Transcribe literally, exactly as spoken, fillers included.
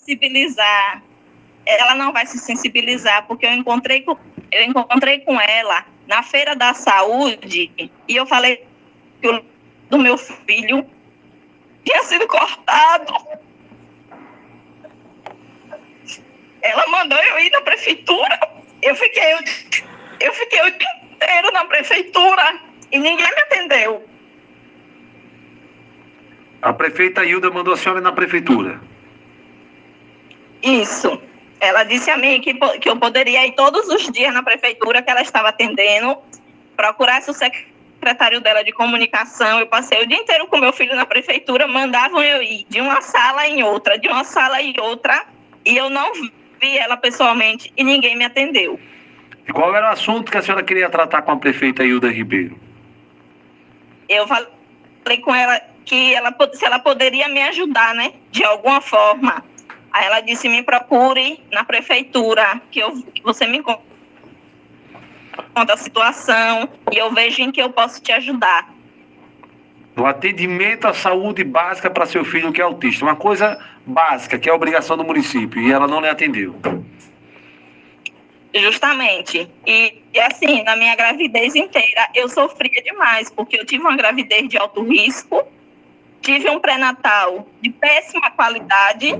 sensibilizar. Ela não vai se sensibilizar, porque eu encontrei com, eu encontrei com ela na feira da saúde e eu falei que o do meu filho tinha sido cortado. Ela mandou eu ir na prefeitura. Eu fiquei, eu fiquei o dia inteiro na prefeitura e ninguém me atendeu. A prefeita Hilda mandou a senhora ir na prefeitura? Isso. Ela disse a mim que, que eu poderia ir todos os dias na prefeitura que ela estava atendendo, procurasse o secretário dela de comunicação. Eu passei o dia inteiro com meu filho na prefeitura, mandavam eu ir de uma sala em outra, de uma sala em outra, e eu não vi ela pessoalmente e ninguém me atendeu. E qual era o assunto que a senhora queria tratar com a prefeita Hilda Ribeiro? Eu falei com ela que ela, se ela poderia me ajudar, né, de alguma forma. Aí ela disse, me procure na prefeitura, que, eu, que você me conta a situação e eu vejo em que eu posso te ajudar. No atendimento à saúde básica para seu filho que é autista. Uma coisa básica, que é a obrigação do município, e ela não lhe atendeu. Justamente. E, e assim, na minha gravidez inteira, eu sofria demais, porque eu tive uma gravidez de alto risco, tive um pré-natal de péssima qualidade,